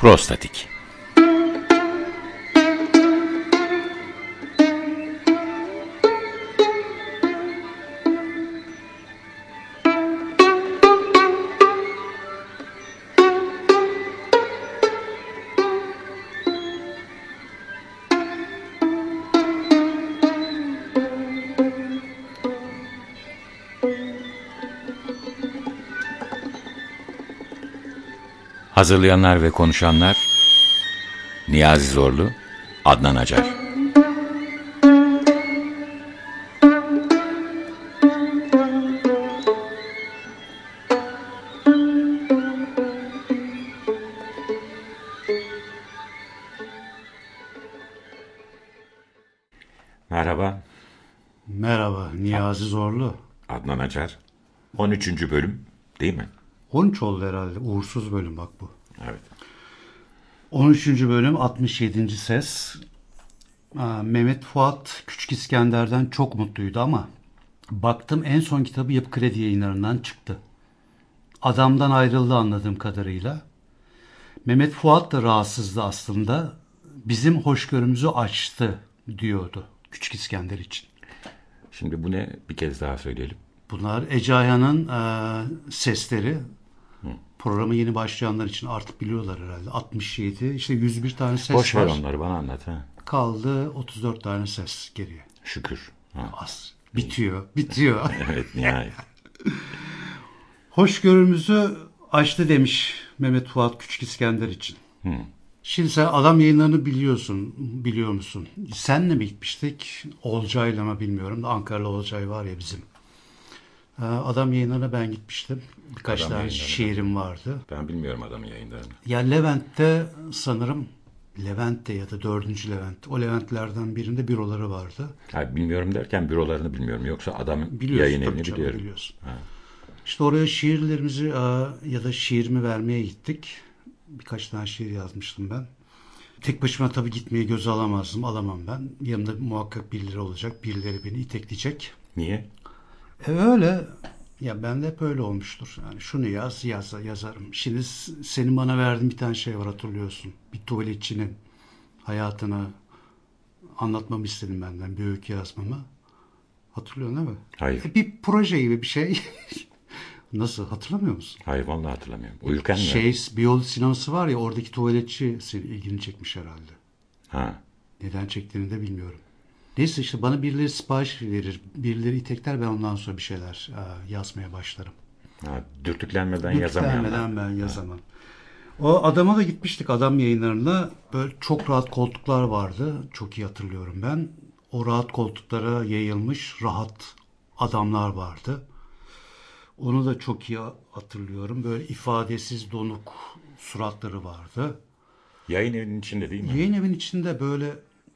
Prostatik. Hazırlayanlar ve konuşanlar Niyazi Zorlu, Adnan Acar. Merhaba. Merhaba, Niyazi Zorlu. Adnan Acar. 13. bölüm değil mi? 13 oldu herhalde. Uğursuz bölüm bak bu. Evet. 13. bölüm 67. ses. Mehmet Fuat Küçük İskender'den çok mutluydu ama baktım en son kitabı Yapı Kredi Yayınları'ndan çıktı. Adamdan ayrıldı anladığım kadarıyla. Mehmet Fuat da rahatsızdı aslında. Bizim hoşgörümüzü açtı diyordu Küçük İskender için. Şimdi bu ne? Bir kez daha söyleyelim. Bunlar Ece Ayhan'ın sesleri. Programı yeni başlayanlar için artık biliyorlar herhalde. 67, işte 101 tane ses Boş var. ver onları, bana anlat. Ha. Kaldı 34 tane ses geriye. Şükür. Ha. Az. Bitiyor. Evet, nihayet. Hoşgörümüzü açtı demiş Mehmet Fuat Küçük İskender için. Şimdi sen Adam Yayınları'nı biliyor musun? Senle mi gitmiştik? Olcay'la mı bilmiyorum da Ankaralı Olcay var ya bizim. Adam Yayınları'na ben gitmiştim. Birkaç Adam tane Yayınları'na. şiirim vardı. Ben bilmiyorum adamın yayınlarını. Ya Levent'te sanırım Levent'te ya da 4. Levent. O Leventlerden birinde büroları vardı. Ha, bilmiyorum derken bürolarını bilmiyorum. Yoksa adamın Biliyorsun, yayın tabii evini canım, biliyorum. biliyorsun. Ha. İşte oraya şiirlerimizi ya da şiirimi vermeye gittik. Birkaç tane şiir yazmıştım ben. Tek başıma tabii gitmeyi göze alamam ben. Yanımda muhakkak birileri olacak. Birileri beni itekleyecek. Niye? Öyle. Ya ben de hep öyle olmuştur. Yani şunu yazarım. Şimdi senin bana verdiğin bir tane şey var, hatırlıyorsun. Bir tuvaletçinin hayatını anlatmamı istedin benden. Bir öykü yazmamı. Hatırlıyorsun değil mi? Hayır. Bir proje gibi bir şey. Nasıl? Hatırlamıyor musun? Hayır, vallahi hatırlamıyorum. Uyurken mi? Beyoğlu sineması var ya, oradaki tuvaletçi senin ilgini çekmiş herhalde. Ha. Neden çektiğini de bilmiyorum. Neyse işte bana birileri sipariş verir. Birileri itekler, ben ondan sonra bir şeyler yazmaya başlarım. Ha, dürtüklenmeden yazamayanlar. Dürtüklenmeden ben yazamam. O adama da gitmiştik, Adam Yayınları'na. Böyle çok rahat koltuklar vardı. Çok iyi hatırlıyorum ben. O rahat koltuklara yayılmış rahat adamlar vardı. Onu da çok iyi hatırlıyorum. Böyle ifadesiz, donuk suratları vardı. Yayın evinin içinde değil mi? Yayın evinin içinde böyle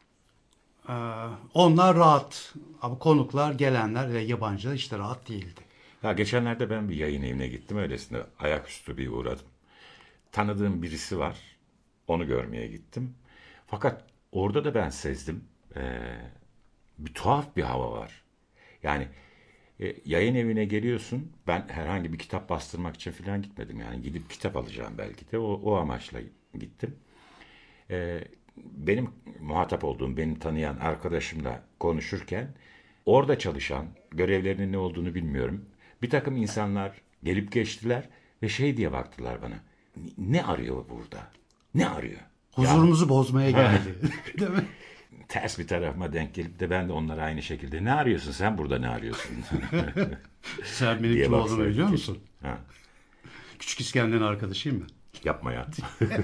onlar rahat. Ama konuklar, gelenler ve yabancılar işte rahat değildi. Ya geçenlerde ben bir yayın evine gittim. Öylesine ayaküstü bir uğradım. Tanıdığım birisi var. Onu görmeye gittim. Fakat orada da ben sezdim. Bir tuhaf bir hava var. Yani yayın evine geliyorsun. Ben herhangi bir kitap bastırmak için falan gitmedim. Yani gidip kitap alacağım belki de. O amaçla gittim. Benim muhatap olduğum, beni tanıyan arkadaşımla konuşurken orada çalışan, görevlerinin ne olduğunu bilmiyorum, bir takım insanlar gelip geçtiler ve şey diye baktılar bana. Ne arıyor burada? Ne arıyor? Huzurumuzu bozmaya geldi. Değil mi? Ters bir tarafıma denk gelip de ben de onlara aynı şekilde ne arıyorsun sen burada, ne arıyorsun? Sen benim diye kim olduğumu baksaydım biliyor ki. musun? Ha, Küçük İskender'in arkadaşıyım ben. yapma ya.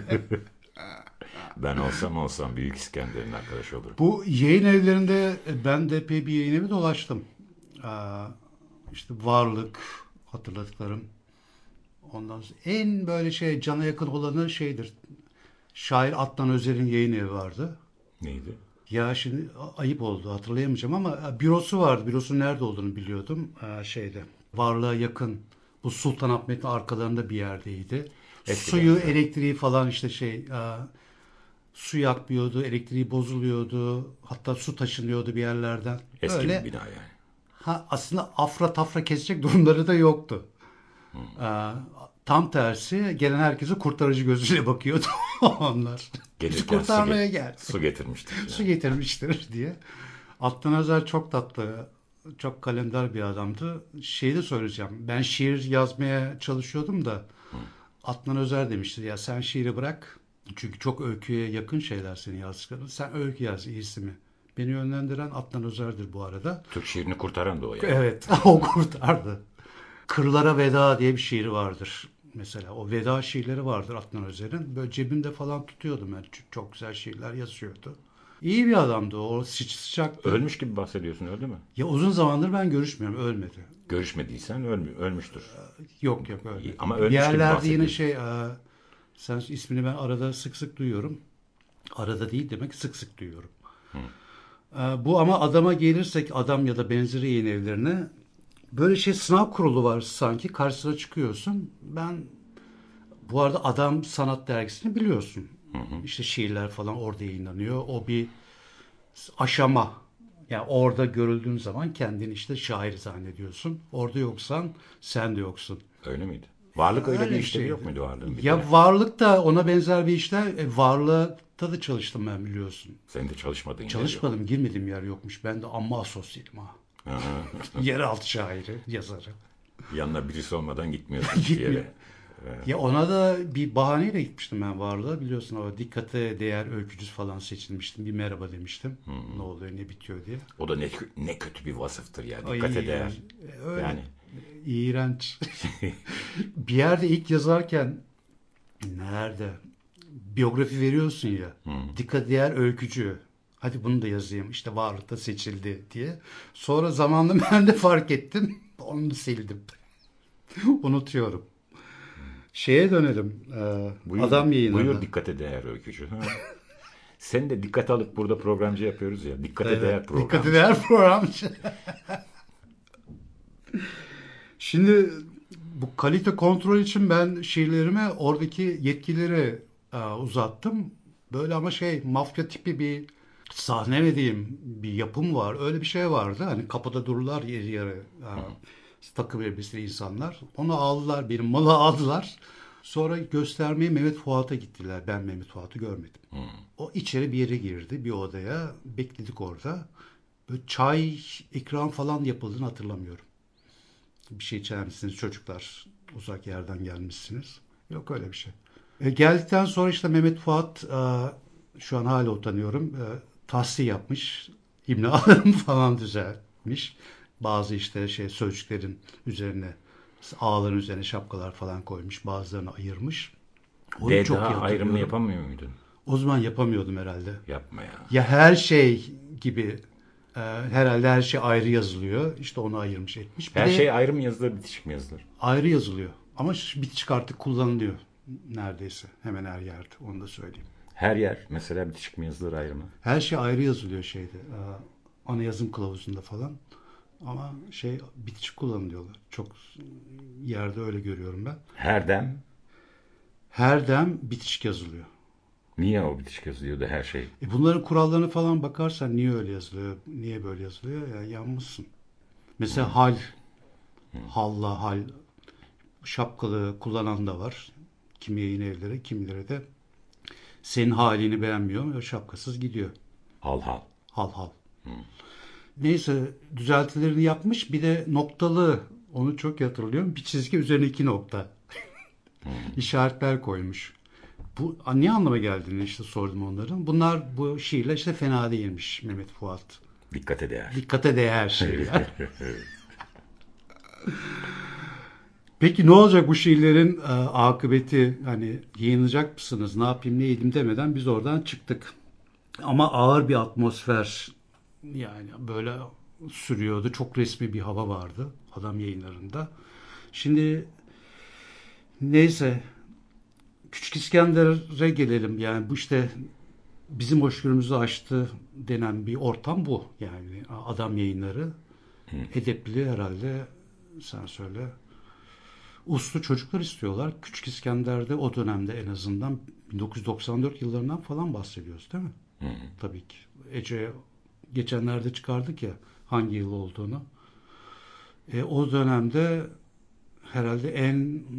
Ben olsam Büyük İskender'in arkadaşı olurum. Bu yayın evlerinde ben de epey bir yayın evi dolaştım. İşte Varlık, hatırladıklarım. Ondan sonra en böyle cana yakın olanı şeydir. Şair Adnan Özer'in yayın evi vardı. Neydi? Ya şimdi ayıp oldu, hatırlayamayacağım ama bürosu vardı. Bürosunun nerede olduğunu biliyordum. Varlığa yakın, bu Sultanahmet'in arkalarında bir yerdeydi. Eskiden, Suyu, evet. elektriği falan su yakmıyordu, elektriği bozuluyordu. Hatta su taşınıyordu bir yerlerden. Eski Öyle, bir bina yani. aslında afra tafra kesecek durumları da yoktu. Tam tersi gelen herkese kurtarıcı gözüyle bakıyordu onlar. Bizi Gelirken kurtarmaya geldi. su getirmiştir. Su getirmiştir diye. Adnan Özer çok tatlı, çok kalender bir adamdı. Şeyi de söyleyeceğim. Ben şiir yazmaya çalışıyordum da Adnan Özer demişti ya sen şiiri bırak. Çünkü çok öyküye yakın şeyler senin yazdıkların. Sen öykü yaz iyisi mi? Beni yönlendiren Adnan Özer'dir bu arada. Türk şiirini kurtaran da o yani. Evet, o kurtardı. Kırlara Veda diye bir şiiri vardır. Mesela o veda şiirleri vardır Adnan Özer'in. Böyle cebimde falan tutuyordum ben. Çok güzel şiirler yazıyordu. İyi bir adamdı o. Sıcaktı. Ölmüş gibi bahsediyorsun, öyle mi? Ya uzun zamandır ben görüşmüyorum. Ölmedi. Görüşmediysen ölmüştür. Yok ölmedi. Ama Bir ölmüş gibi yerlerde yine bahsediyorsun. sen ismini ben arada sık sık duyuyorum. Arada değil demek sık sık duyuyorum. Bu ama adama gelirsek adam ya da benzeri yayın evlerine böyle sınav kurulu var sanki karşısına çıkıyorsun. Ben bu arada Adam Sanat Dergisi'ni biliyorsun. İşte şiirler falan orada yayınlanıyor. O bir aşama. Yani orada görüldüğün zaman kendini işte şair zannediyorsun. Orada yoksan sen de yoksun. Öyle miydi? Varlık öyle Öyle bir bir işlevi şeydi. yok muydu Varlığın bir Ya dönem? Varlık da ona benzer bir işler. Varlıkta da çalıştım ben biliyorsun. Senin de çalışmadığın yer yok. Çalışmadım, girmedim yer yokmuş. Ben de amma asosyalim ha. Yeraltı şairi, yazarı. Yanına birisi olmadan gitmiyorsun hiçbir Gitmiyor. yere. Ya ona da bir bahaneyle gitmiştim ben Varlık'a. Biliyorsun o dikkate değer öykücüsü falan seçilmiştim. Bir merhaba demiştim. Ne oluyor ne bitiyor diye. O da ne kötü bir vasıftır ya. Ay, Dikkate değer. öyle. Yani İğrenç. Bir yerde ilk yazarken nerede? Biyografi veriyorsun ya. Dikkat değer öykücü. Hadi bunu da yazayım. İşte Varlık'ta seçildi diye. Sonra zamanla ben de fark ettim. Onu sildim. Unutuyorum. Şeye dönelim. Adam yayınlarına. buyur dikkate değer öykücü. Ha. Sen de dikkate alıp burada programcı yapıyoruz ya. Dikkate değer Evet, program. dikkate değer programcı. Şimdi bu kalite kontrol için ben şiirlerimi oradaki yetkililere uzattım. Böyle ama mafya tipi bir sahne mi diyeyim bir yapım var. Öyle bir şey vardı. Hani kapıda dururlar yeri yarı takım elbiseli insanlar. Onu aldılar benim malı aldılar. Sonra göstermeye Mehmet Fuat'a gittiler. Ben Mehmet Fuat'ı görmedim. O içeri bir yere girdi bir odaya. Bekledik orada. Böyle çay ikram falan yapıldığını hatırlamıyorum. Bir şey içer misiniz çocuklar? Uzak yerden gelmişsiniz. Yok öyle bir şey. Geldikten sonra işte Mehmet Fuat şu an hala utanıyorum. Tahsiye yapmış. İmlalarını falan düzeltmiş. Bazı işte sözcüklerin üzerine ağların üzerine şapkalar falan koymuş. Bazılarını ayırmış. Onu Ve çok iyi daha ayrımını hatırlıyorum. yapamıyor muydun? O zaman yapamıyordum herhalde. Yapma ya. Ya her şey gibi herhalde her şey ayrı yazılıyor. İşte onu ayırmış etmiş. Bir Her de şey ayrı mı yazılır, bitişik mi yazılır? ayrı yazılıyor. Ama bitişik artık kullanılıyor neredeyse. Hemen her yerde. Onu da söyleyeyim. Her yer mesela bitişik mi yazılır, ayrı mı? Her şey ayrı yazılıyor ana yazım kılavuzunda falan. Ama bitişik kullanılıyorlar. Çok yerde öyle görüyorum ben. Her dem. Her dem bitişik yazılıyor. Niye o bitişik yazılıyor da her şey? Bunların kurallarına falan bakarsan niye öyle yazılıyor, niye böyle yazılıyor ya yanmışsın. Mesela hal, halla hal, şapkalı kullanan da var. Kimi yayın evleri, kimileri de senin halini beğenmiyor ve şapkasız gidiyor. Hal hal. Hal hal. Neyse düzeltilerini yapmış. Bir de noktalı, onu çok iyi hatırlıyorum. Bir çizgi üzerine 2 nokta. İşaretler koymuş. Bu ne anlama geldiğini işte sordum onların. Bunlar bu şiirler işte fena değilmiş Mehmet Fuat. Dikkate değer. Dikkate değer şiirler. Peki ne olacak bu şiirlerin akıbeti? Hani yayınlayacak mısınız? Ne yapayım ne edeyim demeden biz oradan çıktık. Ama ağır bir atmosfer yani böyle sürüyordu. Çok resmi bir hava vardı adam yayınlarında. Şimdi neyse Küçük İskender'e gelelim. Yani bu işte bizim hoşgörümüzü aştı denen bir ortam bu. Yani adam yayınları edepli herhalde sen söyle. Uslu çocuklar istiyorlar. Küçük İskender'de o dönemde en azından 1994 yıllarından falan bahsediyoruz değil mi? Tabii ki. Ece geçenlerde çıkardık ya hangi yıl olduğunu. O dönemde herhalde en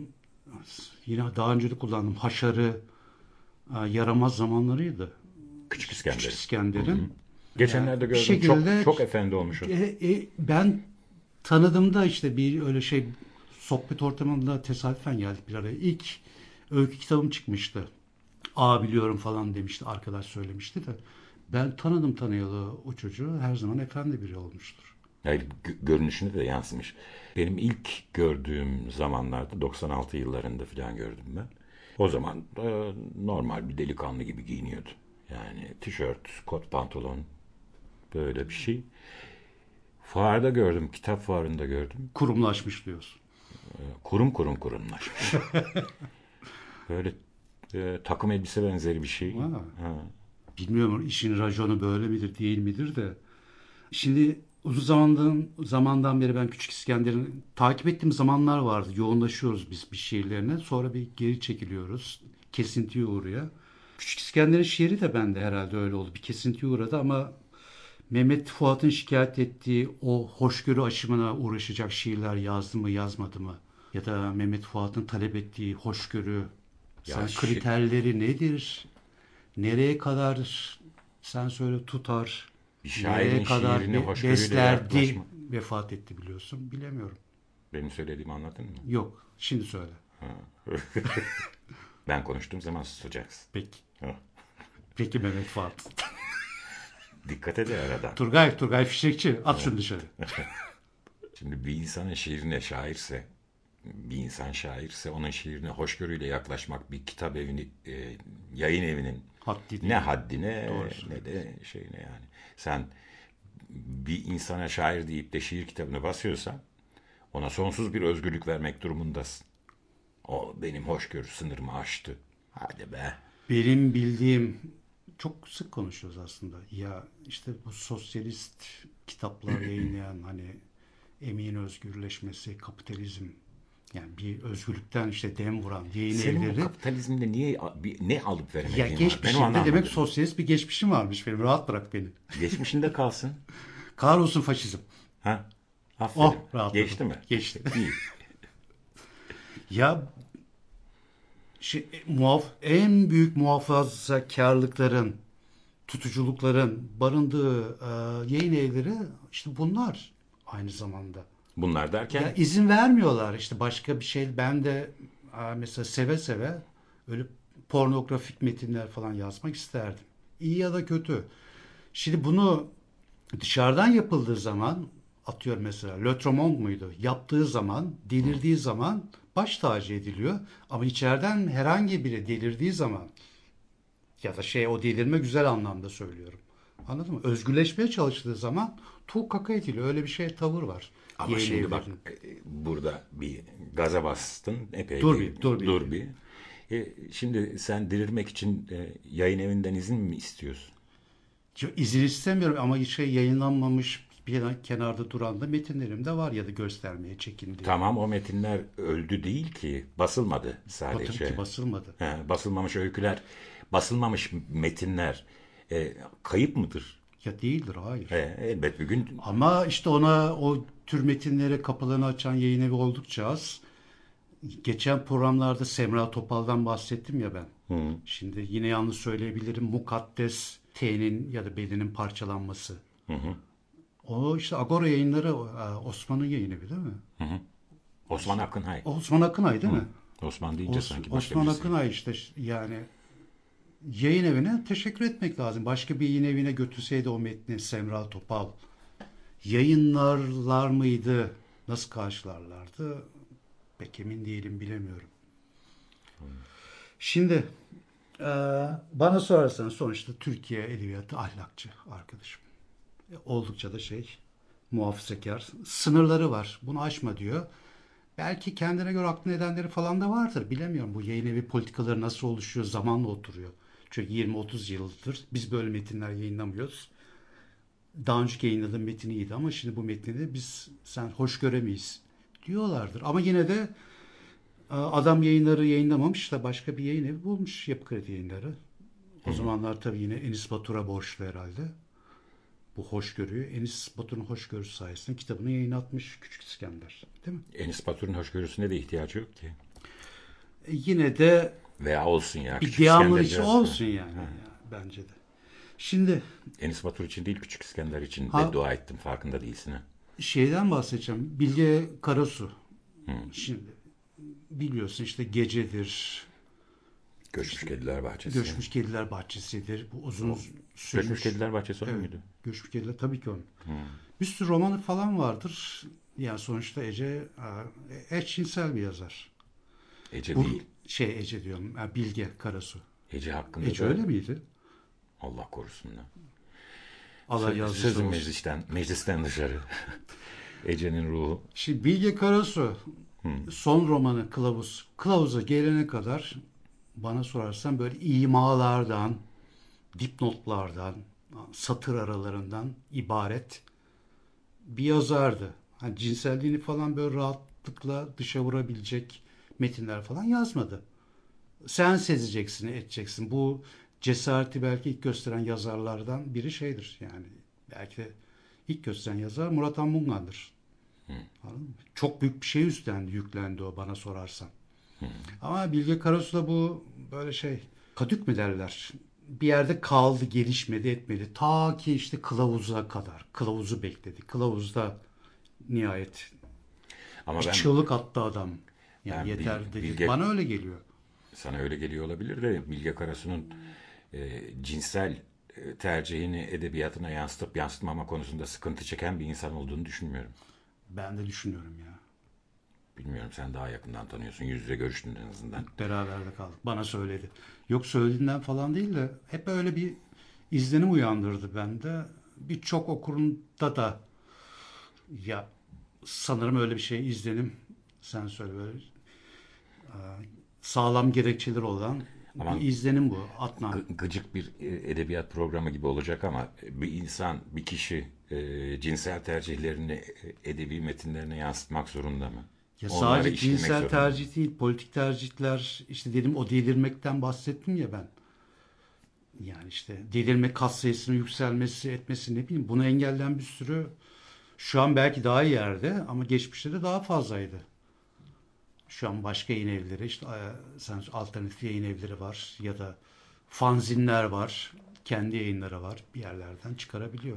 Yine daha önce de kullandım. Haşarı, yaramaz zamanlarıydı. Küçük Küçük İskender. İskender'in. Geçenlerde Bir gördüm. Çok şekilde çok efendi olmuş o. ben tanıdığımda işte bir öyle şey sohbet ortamında tesadüfen geldik bir araya. İlk öykü kitabım çıkmıştı. Biliyorum falan demişti. Arkadaş söylemişti de. Ben tanıdım tanıyalı o çocuğu. Her zaman efendi biri olmuştur. Yani görünüşünde de yansımış. Benim ilk gördüğüm zamanlarda 96 yıllarında falan gördüm ben. O zaman normal bir delikanlı gibi giyiniyordu. Yani tişört, kot pantolon böyle bir şey. Fuarda gördüm, kitap fuarında gördüm. Kurumlaşmış diyorsun. Kurum kurum kurumlaşmış. Böyle takım elbise benzeri bir şey. Ha, Ha. bilmiyorum işin raconu böyle midir değil midir de. Şimdi uzun zamandan beri ben Küçük İskender'in takip ettiğim zamanlar vardı. Yoğunlaşıyoruz biz bir şiirlerine. Sonra bir geri çekiliyoruz. Kesintiye uğruyor. Küçük İskender'in şiiri de bende herhalde öyle oldu. Bir kesintiye uğradı ama Mehmet Fuat'ın şikayet ettiği o hoşgörü aşımına uğraşacak şiirler yazdı mı yazmadı mı? Ya da Mehmet Fuat'ın talep ettiği hoşgörü Ya sen kriterleri nedir? Nereye kadar sen söyle tutar? bir Nereye şairin kadar şiirine hoşgörüyle beslerdi? yaklaşma. Vefat etti biliyorsun. Bilemiyorum. Benim söylediğimi anladın mı? Yok. Şimdi söyle. Ben konuştuğum zaman susacaksın. Peki. Ha. Peki Mehmet Fuat. Dikkat ede aradan. Turgay Fişekçi. At şunu dışarı. Şimdi bir insanın şiirine şairse, bir insan şairse onun şiirine hoşgörüyle yaklaşmak bir kitap evini, yayın evinin Haddi değil. ne haddine Doğru ne de şeyine yani. Sen bir insana şair deyip de şiir kitabını basıyorsan ona sonsuz bir özgürlük vermek durumundasın. O benim hoşgörü sınırımı aştı. Hadi be. Benim bildiğim çok sık konuşuyoruz aslında. Ya işte bu sosyalist kitaplar yayınlayan hani emeğin özgürleşmesi, kapitalizm yani bir özgürlükten işte dem vuran yayın Senin bu evleri. kapitalizmde niye ne alıp Ya veremediğin var? Ben onu geçmişimde demek anlamadım. sosyalist bir geçmişim varmış benim. Rahat bırak beni. Geçmişinde kalsın. Kahrolsun faşizm. Ha? Aferin. Oh rahatladım. Geçti mi? Geçti. İyi. Ya en büyük muhafazakarlıkların, tutuculukların barındığı yayın evleri işte bunlar aynı zamanda. Bunlar Ya derken izin vermiyorlar işte başka bir şey. Ben de mesela seve seve öyle pornografik metinler falan yazmak isterdim. İyi ya da kötü. Şimdi bunu dışarıdan yapıldığı zaman atıyorum mesela Le Tromond muydu? Yaptığı zaman, delirdiği zaman baş tacı ediliyor. Ama içeriden herhangi biri delirdiği zaman ya da o delirme güzel anlamda söylüyorum. Anladın mı? Özgürleşmeye çalıştığı zaman kaka ediliyor. Öyle bir tavır var. ama Yayın şimdi bak evlerinin. burada bir gaza bastın epey Dur bir bir, dur bir. dur bir. Şimdi sen delirmek için yayın evinden izin mi istiyorsun? İzin istemiyorum ama yayınlanmamış bir kenarda duran da metinlerim de var ya da göstermeye çekindiğim. Tamam o metinler öldü değil ki basılmadı Tabii ki sadece. basılmadı. Basılmamış öyküler, basılmamış metinler kayıp mıdır? Ya değildir, hayır. Elbet bir gün Ama işte o tür metinlere kapılarını açan yayın evi oldukça az. Geçen programlarda Semra Topal'dan bahsettim ya ben. Şimdi yine yanlış söyleyebilirim. Mukaddes T'nin ya da B'nin parçalanması. O işte Agora yayınları Osman'ın yayın evi değil mi? Osman Akınhay. Osman Akınay değil mi? Osman deyince sanki başka Osman birisi. Akınay işte yani yayın evine teşekkür etmek lazım. Başka bir yayın evine götürseydi o metni Semra Topal yayınlarlar mıydı? Nasıl karşılarlardı? Pek emin değilim, bilemiyorum. Şimdi e, bana sorarsan sonuçta Türkiye edebiyatı ahlakçı arkadaşım. Oldukça da muhafazakar. Sınırları var. Bunu aşma diyor. Belki kendine göre haklı nedenleri falan da vardır. Bilemiyorum bu yayın evi politikaları nasıl oluşuyor, zamanla oturuyor. Çünkü 20-30 yıldır biz böyle metinler yayınlamıyoruz. Daha önceki yayınladığım metin iyiydi ama şimdi bu metni de sen hoş göremeyiz diyorlardır. Ama yine de adam yayınları yayınlamamış da başka bir yayın evi bulmuş, Yapı Kredi Yayınları. O zamanlar tabii yine Enis Batur'a borçlu herhalde. Bu hoşgörüyü Enis Batur'un hoşgörüsü sayesinde kitabını yayınlatmış Küçük İskender. Değil mi? Enis Batur'un hoşgörüsüne de ihtiyacı yok ki. Yine de Veya olsun ya. bir Küçük İskender devamlılık biraz. olsun yani. Bence de. Şimdi Enis Batur için değil, Küçük İskender için ha, beddua ettim. Farkında değilsin ha. şeyden bahsedeceğim. Bilge Karasu. Şimdi biliyorsun işte Gecedir, Göçmüş Kediler Bahçesi. Göçmüş Kediler Bahçesi'dir. Bu uzun sürmüş. Göçmüş Kediler Bahçesi o Evet. muydu? Göçmüş Kediler tabii ki onun. Bir sürü romanı falan vardır. Yani sonuçta Ece eşcinsel bir yazar. Ece Bu değil. Ece diyorum. Bilge Karasu. Ece hakkında Ece da öyle miydi? Allah korusun da. Allah yazmışlar Sözün olsun. meclisten dışarı. Ece'nin ruhu. Şimdi Bilge Karasu son romanı Kılavuz. Kılavuz'a gelene kadar bana sorarsan böyle imalardan, dipnotlardan, satır aralarından ibaret bir yazardı. Hani cinselliğini falan böyle rahatlıkla dışa vurabilecek metinler falan yazmadı. Sen sezeceksin, edeceksin. Bu cesareti belki ilk gösteren yazarlardan biri şeydir yani. Belki de ilk gösteren yazar Murat Anmungan'dır. Anladın mı? Çok büyük bir şey üstlendi, yüklendi o bana sorarsan. Ama Bilge Karasu'da bu böyle şey, kadük mü derler? Bir yerde kaldı, gelişmedi, etmedi. Ta ki işte Kılavuz'a kadar. Kılavuz'u bekledi. Kılavuz'da nihayet Ama bir ben çığlık attı adam. Yani ben yeter dedi. Bilge, Bana öyle geliyor. sana öyle geliyor olabilir de Bilge Karasu'nun cinsel tercihini edebiyatına yansıtıp yansıtmama konusunda sıkıntı çeken bir insan olduğunu düşünmüyorum. Ben de düşünüyorum ya. Bilmiyorum, sen daha yakından tanıyorsun. Yüz yüze görüştün en azından. Beraber de kaldık. Bana söyledi. Yok söylediğinden falan değil de hep öyle bir izlenim uyandırdı bende. Birçok okurunda da ya sanırım öyle bir şey izlenim. Sen söyle böyle sağlam gerekçeleri olan bir Aman, izlenim bu. Adnan. gıcık bir edebiyat programı gibi olacak ama bir insan, bir kişi cinsel tercihlerini edebi metinlerine yansıtmak zorunda mı? Ya Onları sadece işlemek cinsel zorunda mı? tercih değil, politik tercihler işte dedim o delirmekten bahsettim ya ben. Yani işte delirme kas sayısının yükselmesi etmesi ne bileyim bunu engelleyen bir sürü şu an belki daha iyi yerde ama geçmişte de daha fazlaydı. Şu an başka yayın evleri işte sen alternatif yayın evleri var ya da fanzinler var. Kendi yayınları var. Bir yerlerden çıkarabiliyor.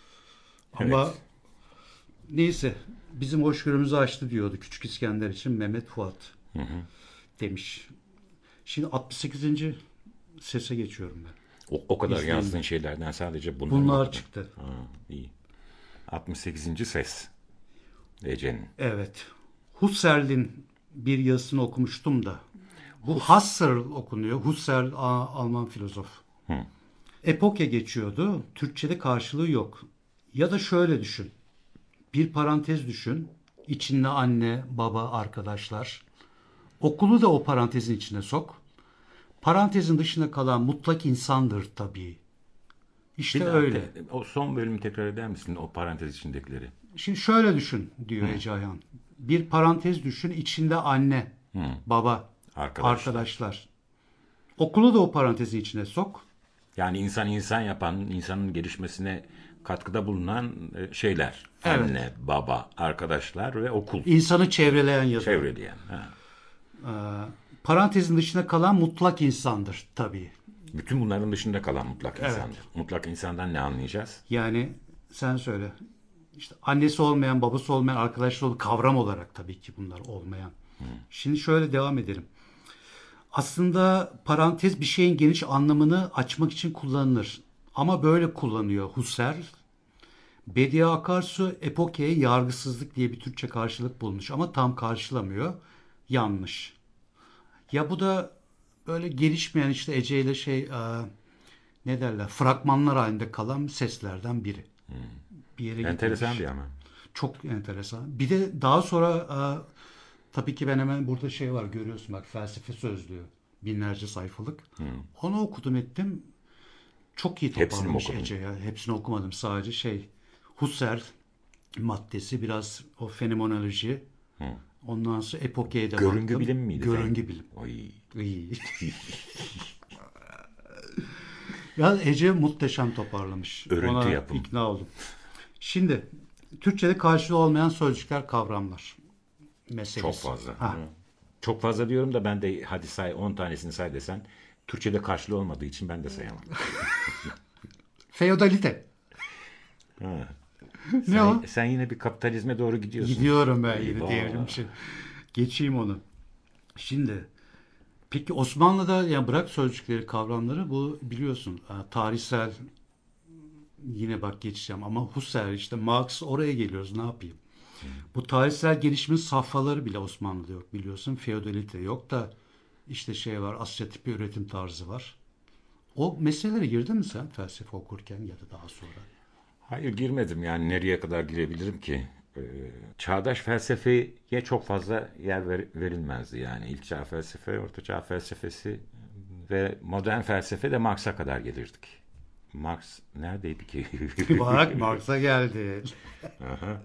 Ama Evet. neyse bizim hoşgörümüzü açtı diyordu Küçük İskender için Mehmet Fuat demiş. Şimdi 68. sese geçiyorum ben. O kadar İzleyin. yazdığın şeylerden sadece bunları mı Bunlar okudun? çıktı. Ha, iyi. 68. ses. Ece'nin. Evet. Husserl'in bir yazısını okumuştum da. Bu Husserl okunuyor. Husserl Alman filozof. Epoke geçiyordu. Türkçe'de karşılığı yok. Ya da şöyle düşün. Bir parantez düşün. İçinde anne, baba, arkadaşlar. Okulu da o parantezin içine sok. Parantezin dışında kalan mutlak insandır tabii. İşte Bir daha öyle. o son bölümü tekrar eder misin? O parantez içindekileri. Şimdi şöyle düşün diyor Ece Ayhan. Bir parantez düşün. İçinde anne, baba, Arkadaşlar. arkadaşlar. Okulu da o parantezin içine sok. Yani insan yapan, insanın gelişmesine katkıda bulunan şeyler. Evet. Anne, baba, arkadaşlar ve okul. İnsanı çevreleyen yazı. Çevreleyen. Ha. Parantezin dışında kalan mutlak insandır tabii. Bütün bunların dışında kalan mutlak insandır. Mutlak insandan ne anlayacağız? Yani sen söyle. İşte annesi olmayan, babası olmayan, arkadaşları olmayan kavram olarak tabii ki bunlar olmayan. Şimdi şöyle devam edelim. Aslında parantez bir şeyin geniş anlamını açmak için kullanılır. Ama böyle kullanıyor Husserl. Bediye Akarsu epokeye yargısızlık diye bir Türkçe karşılık bulmuş ama tam karşılamıyor. Yanlış. Ya bu da böyle gelişmeyen işte Ece ile ne derler fragmanlar halinde kalan seslerden biri. Bir yere Enteresan gitmemiş. bir ama. Çok enteresan. Bir de daha sonra tabii ki ben hemen burada şey var görüyorsun bak felsefe sözlüğü. Binlerce sayfalık. Onu okudum ettim. Çok iyi Hepsini mi toparlamış okudun? Ece ya. Hepsini okumadım sadece Husserl maddesi biraz o fenomenoloji. Ondan sonra epokeye de Görüngü baktım. bilim miydi? Görüngü bilim. Oy. İyi. Ya Ece muhteşem toparlamış. Örüntü Ona yapım. ikna oldum. Şimdi Türkçe'de karşılığı olmayan sözcükler, kavramlar meselesi. Çok fazla. Ha. Çok fazla diyorum da ben de hadi say 10 tanesini say desen Türkçe'de karşılığı olmadığı için ben de sayamam. Feodalite. Ha. Ne Sen, o? sen yine bir kapitalizme doğru gidiyorsun. Gidiyorum ben yine Eyvah. devrimci. Geçeyim onu. Şimdi peki Osmanlı'da ya bırak sözcükleri, kavramları bu biliyorsun. Tarihsel yine bak geçeceğim ama Husserl işte Marx oraya geliyoruz ne yapayım. Bu tarihsel gelişimin safhaları bile Osmanlı'da yok biliyorsun. Feodalite yok da işte şey var Asya tipi üretim tarzı var. O meselelere girdin mi sen felsefe okurken ya da daha sonra? Hayır girmedim yani nereye kadar girebilirim ki? Ee, Çağdaş felsefeye çok fazla yer verilmezdi yani. İlk çağ felsefe, orta çağ felsefesi ve modern felsefe de Marx'a kadar gelirdik. Marx neredeydi ki? Bak Marx'a geldi. Aha.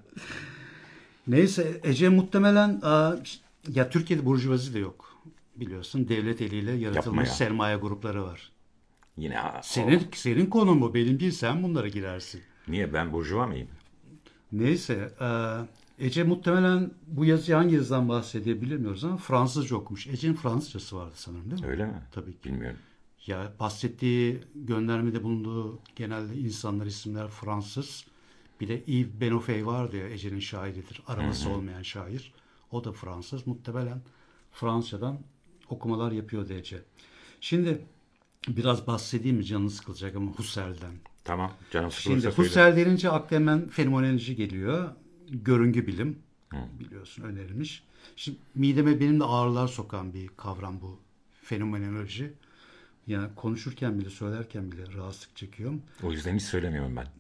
Neyse Ece muhtemelen ya Türkiye'de burjuvazi de yok. Biliyorsun devlet eliyle Yapma yaratılmış ya. sermaye grupları var. Yine o. Senin konun bu benim değil sen bunlara girersin. Niye ben burjuva mıyım? Neyse Ece muhtemelen bu yazıyı hangi yazıdan bahsediyor bilmiyoruz ama Fransızca okumuş. Ece'nin Fransızcası vardı sanırım değil mi? Öyle mi? Tabii ki. Bilmiyorum. Ya bahsettiği göndermede bulunduğu genelde insanlar isimler Fransız. Bir de Yves Benofey vardı ya Ece'nin şairidir. Arabası olmayan şair. O da Fransız. Muhtemelen Fransızcadan okumalar yapıyordu Ece. Şimdi biraz bahsedeyim mi canını sıkılacak ama Husserl'den. Tamam. Canım Şimdi sıkılırsa söyle. Husserl denince akla hemen fenomenoloji geliyor. Görüngü bilim biliyorsun önerilmiş. Şimdi mideme benim de ağrılar sokan bir kavram bu fenomenoloji. Yani konuşurken bile söylerken bile rahatsızlık çekiyorum. O yüzden hiç söylemiyorum ben.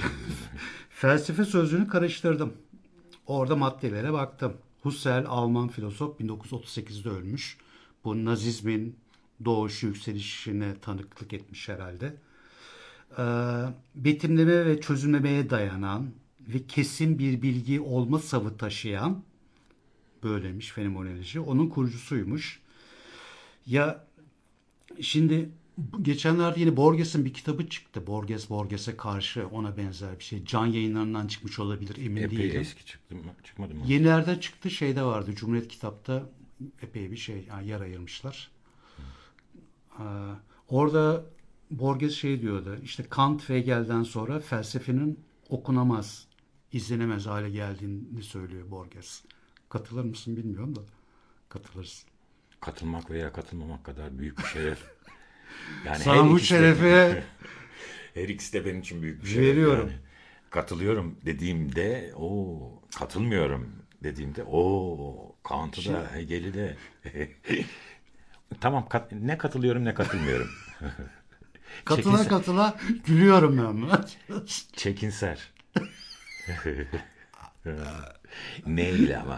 Felsefe sözlüğünü karıştırdım. Orada maddelere baktım. Husserl Alman filozof 1938'de ölmüş. Bu Nazizmin doğuşu yükselişine tanıklık etmiş herhalde. Betimleme ve çözümlemeye dayanan ve kesin bir bilgi olma savı taşıyan böylemiş fenomenoloji. Onun kurucusuymuş. Ya şimdi geçenlerde yine Borges'in bir kitabı çıktı. Borges'e karşı ona benzer bir şey. Can Yayınlarından çıkmış olabilir emin Epey değilim. eski çıktı mı? Çıkmadı mı? Yenilerden çıktı şeyde vardı. Cumhuriyet Kitap'ta epey bir şey yani yer ayırmışlar. Orada Borges şey diyordu. İşte Kant ve Hegel'den sonra felsefenin okunamaz, izlenemez hale geldiğini söylüyor Borges. Katılır mısın bilmiyorum da katılırsın. Katılmak veya katılmamak kadar büyük bir şeref. Yani Sana bu şerefe her ikisi de benim için büyük bir şeref veriyorum. yani. Katılıyorum dediğimde katılmıyorum dediğimde Kant'ı da Hegel'i de tamam ne katılıyorum ne katılmıyorum. Katıla katıla gülüyorum ben. Çekinser. Neyle ama?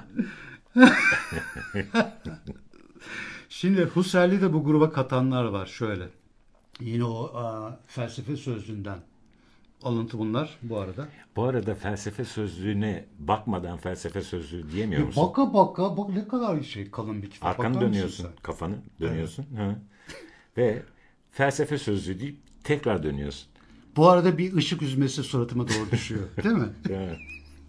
Şimdi Husserl'i de bu gruba katanlar var şöyle. Yine o felsefe sözlüğünden alıntı bunlar bu arada. Bu arada felsefe sözlüğüne bakmadan felsefe sözlüğü diyemiyor Ya musun? baka bak ne kadar şey kalın bir kitap. Arkanı Bakar mısın dönüyorsun, sen? kafanı dönüyorsun. Ha. Ve felsefe sözlüğü deyip tekrar dönüyorsun. Bu arada bir ışık üzmesi suratıma doğru düşüyor. Değil mi? Evet.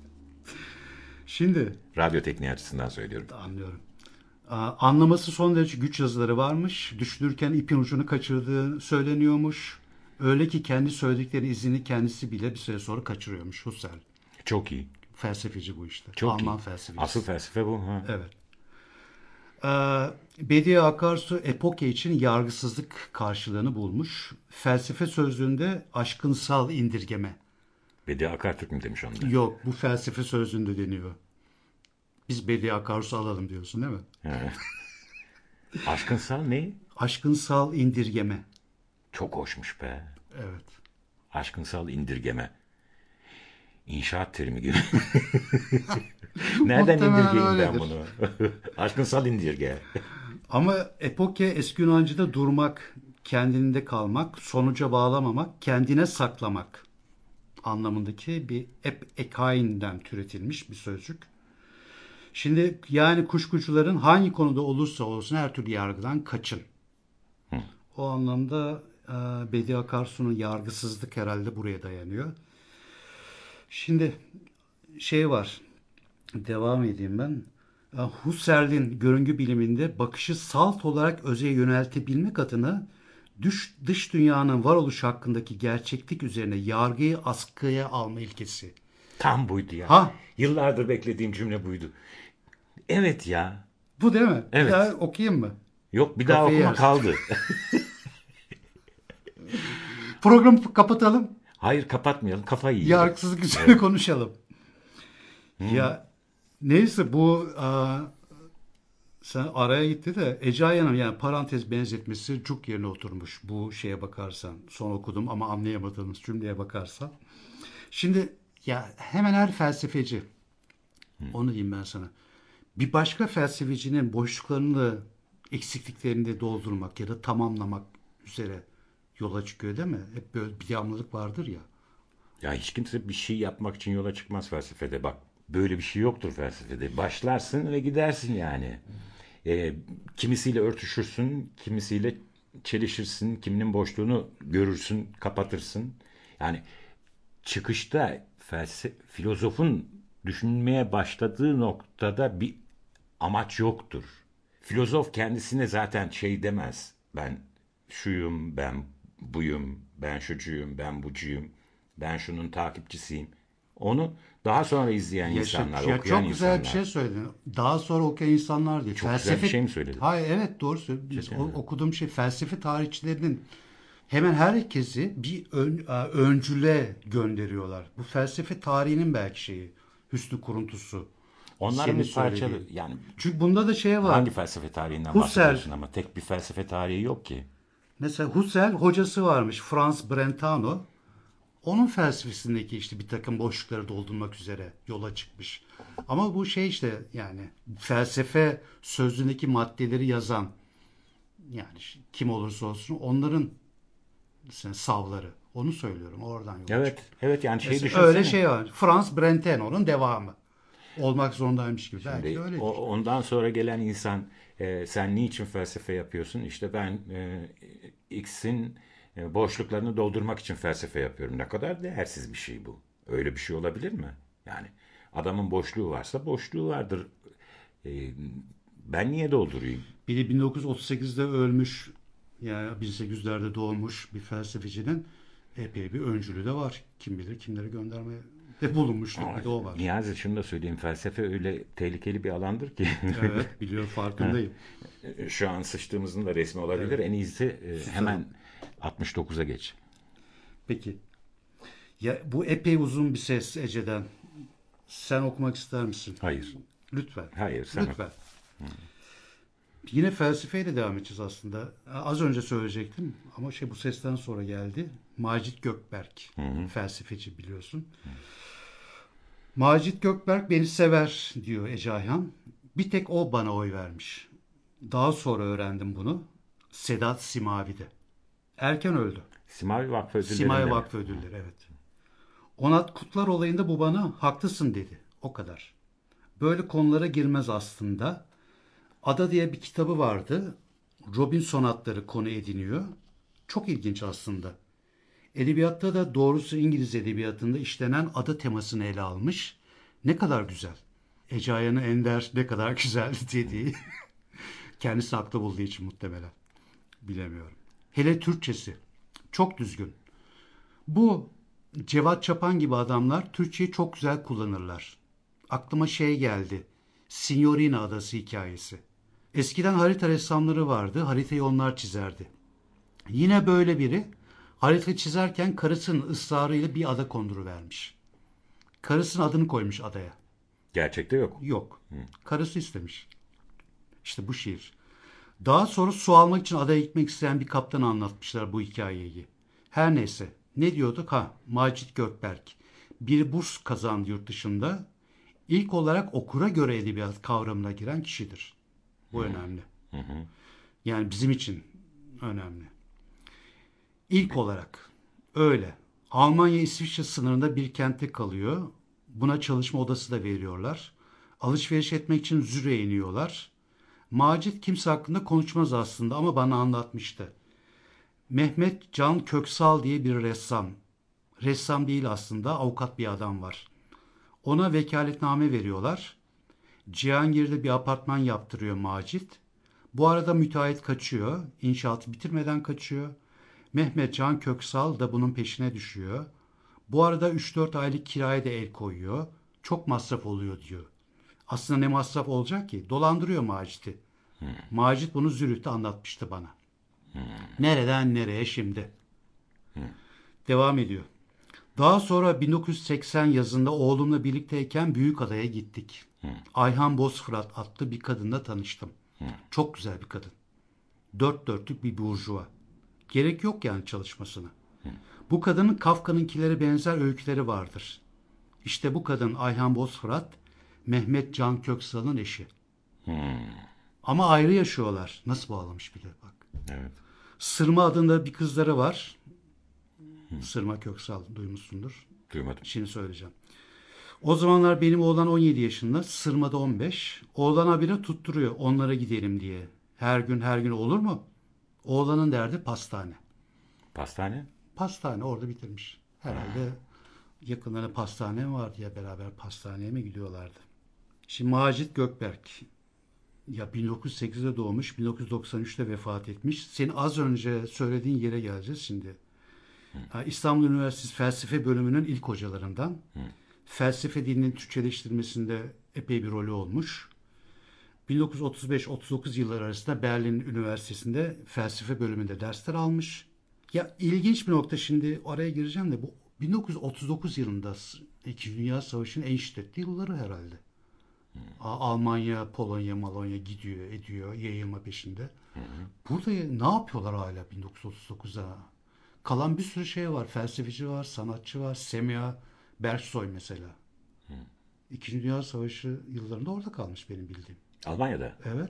Şimdi Radyo tekniği açısından söylüyorum. anlıyorum. Anlaması son derece güç yazıları varmış. Düşünürken ipin ucunu kaçırdığı söyleniyormuş. Öyle ki kendi söyledikleri izini kendisi bile bir süre sonra kaçırıyormuş Husserl. Çok iyi. Felsefeci bu işte. Çok Alman iyi. felsefecisi. Asıl felsefe bu. Ha. Evet. Bediye Akarsu epoke için yargısızlık karşılığını bulmuş. Felsefe sözlüğünde aşkınsal indirgeme. Bediye Akartürk mü demiş onu da? Yok bu felsefe sözlüğünde deniyor. Biz Bediye Akarsu alalım diyorsun değil mi? Ha. Aşkınsal ne? Aşkınsal indirgeme. Çok hoşmuş be. Evet. Aşkınsal indirgeme. İnşaat terimi gibi. Nereden Muhtemelen indirgeyim ben öyledir. bunu? Aşkınsal indirge. Ama epoke eski Yunanca'da durmak, kendinde kalmak, sonuca bağlamamak, kendine saklamak anlamındaki bir ekain'den türetilmiş bir sözcük. Şimdi yani kuşkucuların hangi konuda olursa olsun her türlü yargıdan kaçın. O anlamda Bediye Akarsu'nun yargısızlık herhalde buraya dayanıyor. Şimdi şey var. Devam edeyim ben. Husserl'in görüngü biliminde bakışı salt olarak özeye yöneltebilmek adına dış dünyanın varoluş hakkındaki gerçeklik üzerine yargıyı askıya alma ilkesi. Tam buydu ya. Ha, Yıllardır beklediğim cümle buydu. Evet ya. bu değil mi? Bir daha Evet. okuyayım mı? Yok, bir daha Kafayı okuma, yersin. kaldı. Programı kapatalım. Hayır, kapatmayalım. Kafayı yiyelim. Yargısızlık üzerine Evet. konuşalım. Ya neyse bu sen araya gitti de Ece Hanım yani parantez benzetmesi çok yerine oturmuş bu şeye bakarsan. Son okudum ama anlayamadığımız cümleye bakarsan. Şimdi ya hemen her felsefeci onu diyeyim ben sana. Bir başka felsefecinin boşluklarını eksikliklerini de doldurmak ya da tamamlamak üzere yola çıkıyor değil mi? Hep böyle bir devamlılık vardır ya. Ya hiç kimse bir şey yapmak için yola çıkmaz felsefede. Bak, böyle bir şey yoktur felsefede. Başlarsın ve gidersin yani. Kimisiyle örtüşürsün, kimisiyle çelişirsin, kiminin boşluğunu görürsün, kapatırsın. Yani çıkışta filozofun düşünmeye başladığı noktada bir amaç yoktur. Filozof kendisine zaten şey demez. Ben şuyum, ben buyum, ben şucuyum, ben bucuyum, ben şunun takipçisiyim. Onu daha sonra izleyen insanlar, Ya okuyan çok güzel bir insanlar. şey söyledin. Daha sonra okuyan insanlar değil. Çok güzel bir şey mi söyledim? Hayır evet doğru söylüyorsun. Gerçekten mi? Okuduğum şey felsefe tarihçilerinin hemen herkesi bir öncüle gönderiyorlar. Bu felsefe tarihinin belki şeyi, hüsnü kuruntusu. Onların Senin bir parçalı, söylediğin. yani Çünkü bunda da şey var. hangi felsefe tarihinden Husserl, bahsediyorsun, ama tek bir felsefe tarihi yok ki. mesela Husserl hocası varmış. Franz Brentano. Onun felsefesindeki işte bir takım boşlukları doldurmak üzere yola çıkmış. Ama bu şey işte yani felsefe sözlüğündeki maddeleri yazan yani kim olursa olsun onların savları. Onu söylüyorum. Oradan yola Evet, çıktı. evet, yani şey Mesela öyle düşünsene. şey var. Franz Brentano'nun devamı. Olmak zorundaymış gibi. Belki de Şimdi öyledir. ondan sonra gelen insan, sen niçin felsefe yapıyorsun? İşte ben X'in boşluklarını doldurmak için felsefe yapıyorum. Ne kadar değersiz bir şey bu. Öyle bir şey olabilir mi? Yani adamın boşluğu varsa boşluğu vardır. E, Ben niye doldurayım? Biri 1938'de ölmüş yani 1800'lerde doğmuş bir felsefecinin epey bir öncülü de var. Kim bilir kimleri göndermeye de bulunmuştur. Ama Bir de o var. Niyazi, şunu da söyleyeyim. Felsefe öyle tehlikeli bir alandır ki. Evet biliyorum farkındayım. Şu an sıçtığımızın da resmi olabilir. Evet. En iyisi Susalım. hemen 69'a geç. Peki. Ya bu epey uzun bir ses Ece'den. Sen okumak ister misin? Hayır. Lütfen. Hayır, sen oku. Lütfen. Yine felsefeyle devam edeceğiz aslında. Az önce söyleyecektim ama bu sesten sonra geldi. Macit Gökberk. Felsefeci biliyorsun. Macit Gökberk beni sever diyor Ece Ayhan. Bir tek o bana oy vermiş. Daha sonra öğrendim bunu. Sedat Simavi'de. Erken öldü. Simavi Vakfı Simavi ödüllerinde mi? Vakfı ödülleri evet. Onat Kutlar olayında bu bana haklısın dedi. O kadar. Böyle konulara girmez aslında. Ada diye bir kitabı vardı. Robinson adları konu ediniyor. Çok ilginç aslında. Edebiyatta da doğrusu İngiliz edebiyatında işlenen ada temasını ele almış. Ne kadar güzel. Ece Ayhan'ı Ender ne kadar güzel dediği. Kendisi haklı bulduğu için muhtemelen. Bilemiyorum. Hele Türkçesi. Çok düzgün. Bu Cevat Çapan gibi adamlar Türkçeyi çok güzel kullanırlar. Aklıma şey geldi. Signorina Adası hikayesi. Eskiden harita ressamları vardı. Haritayı onlar çizerdi. Yine böyle biri harita çizerken karısının ısrarıyla bir ada konduruvermiş. Karısının adını koymuş adaya. Gerçekte yok. Yok. Karısı istemiş. İşte bu şiir. Daha sonra su almak için adaya gitmek isteyen bir kaptan anlatmışlar bu hikayeyi. Her neyse. Ne diyorduk? Macit Gökberk. Bir burs kazandı yurt dışında. İlk olarak okura göre edebiyat kavramına giren kişidir. Bu önemli. Yani bizim için önemli. İlk olarak öyle. Almanya İsviçre sınırında bir kentte kalıyor. Buna çalışma odası da veriyorlar. Alışveriş etmek için Zürich'e iniyorlar. Macit kimse hakkında konuşmaz aslında ama bana anlatmıştı. Mehmet Can Köksal diye bir ressam. Ressam değil aslında, avukat bir adam var. Ona vekaletname veriyorlar. Cihangir'de bir apartman yaptırıyor Macit. Bu arada müteahhit kaçıyor. İnşaatı bitirmeden kaçıyor. Mehmet Can Köksal da bunun peşine düşüyor. Bu arada 3-4 aylık kiraya da el koyuyor. Çok masraf oluyor diyor. Aslında ne masraf olacak ki? Dolandırıyor Macit'i. Macit bunu Zürih'te anlatmıştı bana. Nereden nereye şimdi? Devam ediyor. Daha sonra 1980 yazında oğlumla birlikteyken Büyükada'ya gittik. Ayhan Bozfırat adlı bir kadınla tanıştım. Çok güzel bir kadın. Dört dörtlük bir burjuva. Gerek yok yani çalışmasına. Bu kadının Kafka'nınkilere benzer öyküleri vardır. İşte bu kadın Ayhan Bozfırat, Mehmet Can Köksal'ın eşi. Ama ayrı yaşıyorlar. Nasıl bağlamış bile bak. Evet. Sırma adında bir kızları var. Sırma Köksal duymuşsundur. Duymadım. Şimdi söyleyeceğim. O zamanlar benim oğlan 17 yaşında, Sırma'da 15. Oğlan habire tutturuyor onlara gidelim diye. Her gün olur mu? Oğlanın derdi pastane. Pastane? Pastane orada bitirmiş. Herhalde yakınlarında pastane var diye beraber pastaneye mi gidiyorlardı? Şimdi Macit Gökberk ya 1908'de doğmuş, 1993'te vefat etmiş. Senin az önce söylediğin yere geleceğiz şimdi. İstanbul Üniversitesi Felsefe Bölümünün ilk hocalarından. Felsefe dilinin Türkçeleştirmesinde epey bir rolü olmuş. 1935-39 yılları arasında Berlin Üniversitesi'nde felsefe bölümünde dersler almış. Ya ilginç bir nokta, şimdi araya gireceğim de bu 1939 yılında İkinci Dünya Savaşı'nın en şiddetli yılları herhalde. Almanya, Polonya, Malonya gidiyor, ediyor, yayılma peşinde. Burada ne yapıyorlar hala 1939'a? Kalan bir sürü şey var. Felsefeci var, sanatçı var. Semiha Bergsoy mesela. İkinci Dünya Savaşı yıllarında orada kalmış benim bildiğim. Almanya'da. Evet.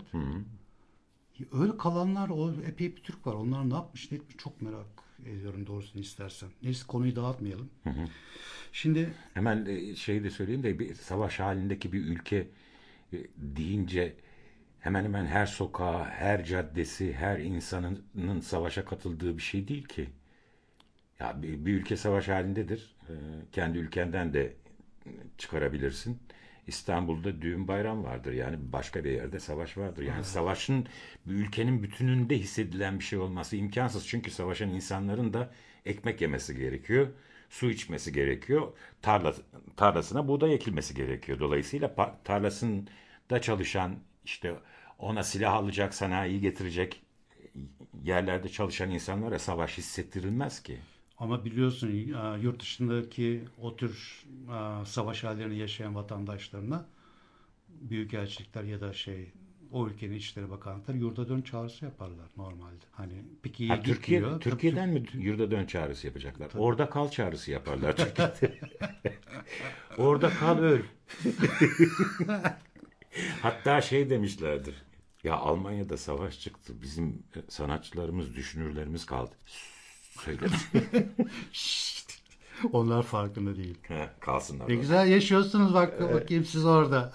Öyle kalanlar, o epey bir Türk var. Onlar ne yapmış, ne etmiş çok merak ediyorum doğrusunu istersen. Neyse, konuyu dağıtmayalım. Şimdi Hemen şeyi de söyleyeyim de, bir savaş halindeki bir ülke deyince hemen hemen her sokağı, her caddesi, her insanın savaşa katıldığı bir şey değil ki. Ya bir ülke savaş halindedir. Kendi ülkenden de çıkarabilirsin. İstanbul'da düğün bayram vardır. Yani başka bir yerde savaş vardır. Yani savaşın bir ülkenin bütününde hissedilen bir şey olması imkansız. Çünkü savaşan insanların da ekmek yemesi gerekiyor. Su içmesi gerekiyor. Tarlasına buğday ekilmesi gerekiyor. Dolayısıyla tarlasında çalışan, işte ona silah alacak, sanayi getirecek yerlerde çalışan insanlara savaş hissettirilmez ki. ama biliyorsun yurt dışındaki o tür savaş hallerini yaşayan vatandaşlarına büyükelçilikler ya da o ülkenin İçişleri Bakanlıkları yurda dön çağrısı yaparlar normalde. Hani peki ya gitmiyor? Türkiye'den mi yurda dön çağrısı yapacaklar? Tabii. Orada kal çağrısı yaparlar Türkiye'de. Orada kal, öl. Hatta şey demişlerdir. Ya Almanya'da savaş çıktı. Bizim sanatçılarımız, düşünürlerimiz kaldı. Söyle. Onlar farkında değil. Kalsınlar. Ne güzel yaşıyorsunuz bak, bakayım siz orada.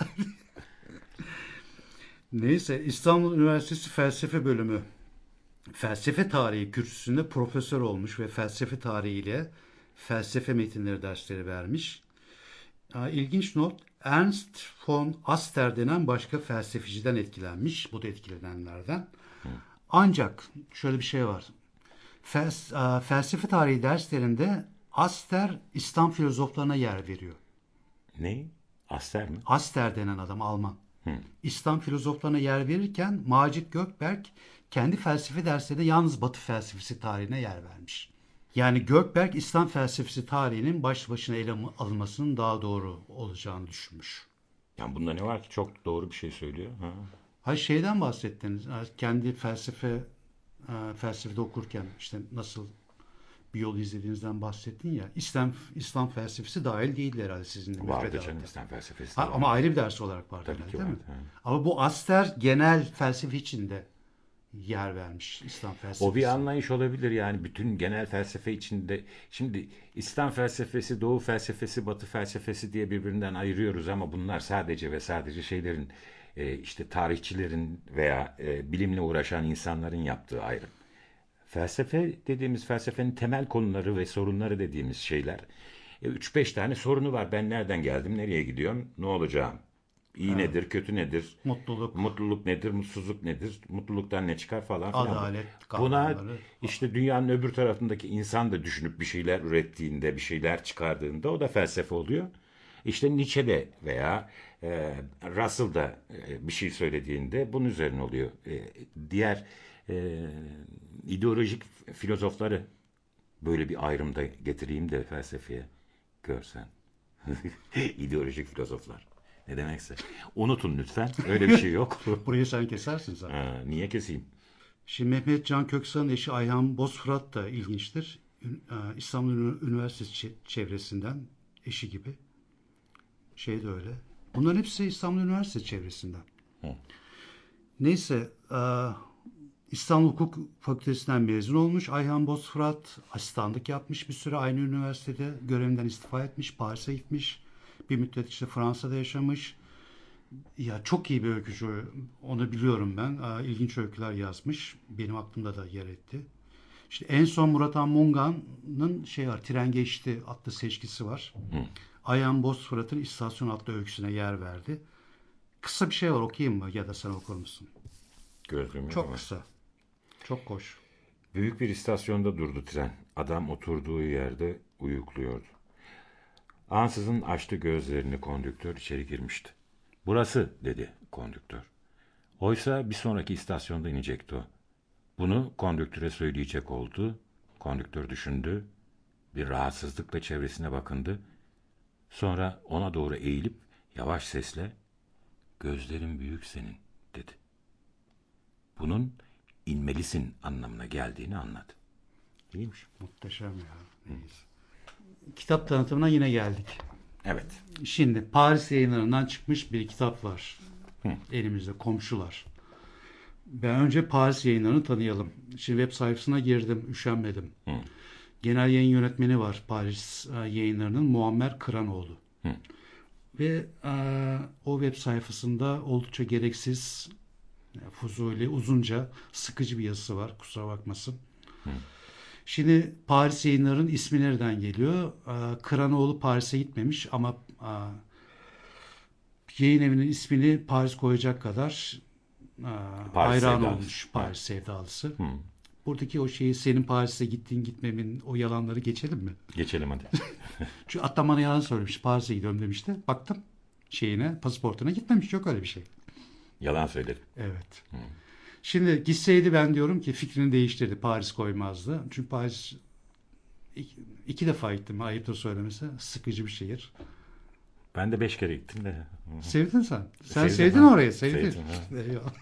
Neyse, İstanbul Üniversitesi Felsefe Bölümü felsefe tarihi kürsüsünde profesör olmuş ve felsefe tarihiyle felsefe metinleri dersleri vermiş. İlginç not, Ernst von Aster denen başka felsefeciden etkilenmiş. Bu da etkilenenlerden. Ancak şöyle bir şey var. Felsefe tarihi derslerinde Aster İslam filozoflarına yer veriyor. Ne? Aster mi? Aster denen adam Alman. İslam filozoflarına yer verirken Macit Gökberk kendi felsefe derslerinde yalnız Batı felsefesi tarihine yer vermiş. Yani Gökberk İslam felsefesi tarihinin başlı başına ele alınmasının daha doğru olacağını düşünmüş. Yani bunda ne var ki, çok doğru bir şey söylüyor. Ha, şeyden bahsettiniz. Kendi felsefede okurken işte nasıl bir yol izlediğinizden bahsettin ya. İslam felsefesi dahil değildi herhalde sizin de. Vardı canım, İslam felsefesi. Ama ayrı bir ders olarak vardı tabii herhalde, ki değil mi? vardı. Ama bu Aster genel felsefe içinde yer vermiş, İslam felsefesi. O bir anlayış olabilir yani, bütün genel felsefe içinde. Şimdi İslam felsefesi, Doğu felsefesi, Batı felsefesi diye birbirinden ayırıyoruz ama bunlar sadece ve sadece şeylerin, işte tarihçilerin veya bilimle uğraşan insanların yaptığı ayrım. Felsefe dediğimiz, felsefenin temel konuları ve sorunları dediğimiz şeyler. 3-5 tane sorunu var. Ben nereden geldim, nereye gidiyorum, ne olacağım? İyi nedir, kötü nedir? Mutluluk, Mutluluk nedir, mutsuzluk nedir? Mutluluktan ne çıkar falan filan. adalet Buna kavramları. işte dünyanın öbür tarafındaki insan da düşünüp bir şeyler ürettiğinde, bir şeyler çıkardığında o da felsefe oluyor. İşte Nietzsche'de veya Russell da bir şey söylediğinde bunun üzerine oluyor. Diğer ideolojik filozofları böyle bir ayrımda getireyim de felsefeye görsen. İdeolojik filozoflar. Ne demekse. Unutun lütfen. Öyle bir şey yok. Burayı sen kesersin zaten. Niye keseyim? Şimdi Mehmet Can Köksal'ın eşi Ayhan Bozfırat da ilginçtir. İstanbul Üniversitesi çevresinden, eşi gibi. Şey de öyle. Bunların hepsi İstanbul Üniversitesi çevresinden. Neyse, İstanbul Hukuk Fakültesinden mezun olmuş. Ayhan Bozfırat asistanlık yapmış bir süre aynı üniversitede. Görevinden istifa etmiş, Paris'e gitmiş. Bir müddet işte Fransa'da yaşamış. Ya çok iyi bir öykücü. Onu biliyorum ben. İlginç öyküler yazmış. Benim aklımda da yer etti. İşte en son Murat Han Mungan'ın şey var, Tren Geçti adlı seçkisi var. Ayhan Bozfırat'ın İstasyon adlı öyküsüne yer verdi. Kısa bir şey var, okuyayım mı ya da sen okur musun? Gözlüğüm yok Çok ama. kısa. Çok hoş. Büyük bir istasyonda durdu tren. Adam oturduğu yerde uyukluyordu. Ansızın açtı gözlerini, kondüktör içeri girmişti. Burası dedi kondüktör. Oysa bir sonraki istasyonda inecekti o. Bunu kondüktöre söyleyecek oldu. Kondüktör düşündü. Bir rahatsızlıkla çevresine bakındı. Sonra ona doğru eğilip yavaş sesle "Gözlerin büyük senin," dedi. Bunun inmelisin anlamına geldiğini anladı. İyiymiş. Muhteşem ya. Neyse. Kitap tanıtımına yine geldik. Evet. Şimdi Paris yayınlarından çıkmış bir kitap var. Elimizde, Komşular. Ben önce Paris yayınlarını tanıyalım. Şimdi web sayfasına girdim, üşenmedim. Genel yayın yönetmeni var Paris yayınlarının, Muammer Kıranoğlu. Ve o web sayfasında oldukça gereksiz, fuzuli, uzunca, sıkıcı bir yazısı var. Kusura bakmasın. Şimdi Paris yayınlarının ismi nereden geliyor? Kıranoğlu Paris'e gitmemiş ama yayın evinin ismini Paris koyacak kadar Paris hayran sevdalısı. olmuş, Paris sevdalısı. Buradaki o şeyi, senin Paris'e gittiğin gitmemin o yalanları geçelim mi? Geçelim hadi. Çünkü Atlan bana yalan söylemiş. Paris'e gidiyorum demişti. Baktım şeyine, pasaportuna gitmemiş. Yok öyle bir şey. Yalan söyledim. Evet. Şimdi gitseydi ben diyorum ki fikrini değiştirdi. Paris koymazdı. Çünkü Paris iki defa gittim. Ayıptır söylemesi. Sıkıcı bir şehir. Ben de 5 kere gittim de. Sevdin sen. Sen Sevdim, sevdin ha. orayı. Sevdin. Sevdim, ha. Eyvallah.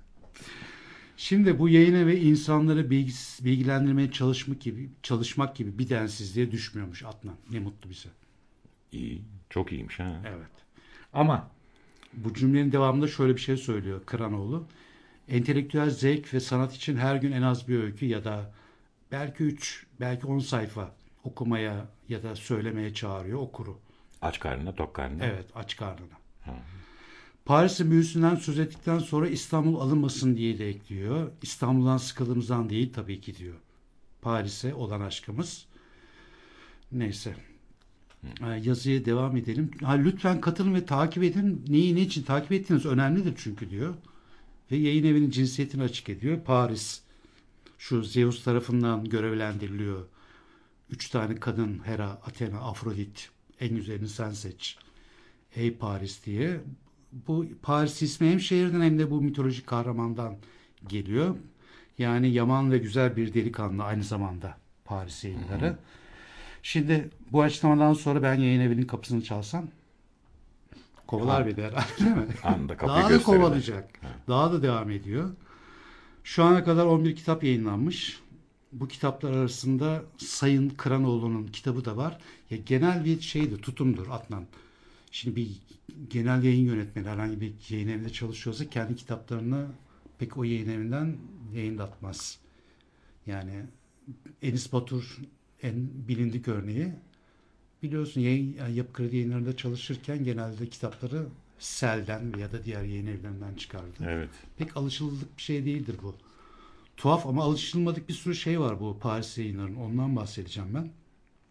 Şimdi bu yayına ve insanları bilgilendirmeye çalışmak gibi bir densizliğe düşmüyormuş Adnan. Ne mutlu bize. İyi. Çok iyiymiş ha. Evet. Ama bu cümlenin devamında şöyle bir şey söylüyor Kıranoğlu. Entelektüel zevk ve sanat için her gün en az bir öykü ya da belki 3, belki 10 sayfa okumaya ya da söylemeye çağırıyor okuru. Aç karnına, tok karnına. Evet, aç karnına. Paris'in büyüsünden söz ettikten sonra İstanbul alınmasın diye de ekliyor. İstanbul'dan sıkıldığımızdan değil tabii ki diyor. Paris'e olan aşkımız. Neyse. Yazıya devam edelim. Lütfen katılın ve takip edin. Neyi ne için takip ettiğiniz önemlidir çünkü diyor. Ve yayın evinin cinsiyetini açık ediyor. Paris şu Zeus tarafından görevlendiriliyor. 3 tane kadın, Hera, Athena, Afrodit. En güzelini sen seç. Ey Paris diye. Bu Paris ismi hem şehirden hem de bu mitolojik kahramandan geliyor. Yani yaman ve güzel bir delikanlı aynı zamanda Paris yayınları. Şimdi bu açıklamadan sonra ben yayın evinin kapısını çalsam kovalar beni herhalde, değil mi? Anında kapıyı Daha da gösterirler. kovalayacak. Daha da devam ediyor. Şu ana kadar 11 kitap yayınlanmış. Bu kitaplar arasında Sayın Kıranoğlu'nun kitabı da var. Ya genel bir şeydir, tutumdur Adnan. Şimdi bir genel yayın yönetmeni herhangi bir yayın evinde çalışıyorsa kendi kitaplarını pek o yayın evinden yayınlatmaz. Yani Enis Batur en bilindik örneği. Biliyorsun Yapı Kredi yayınlarında çalışırken genelde kitapları Sel'den ya da diğer yayın evlerinden çıkardı. Evet. Pek alışıldık bir şey değildir bu. Tuhaf ama alışılmadık bir sürü şey var bu Paris yayınlarının. Ondan bahsedeceğim ben.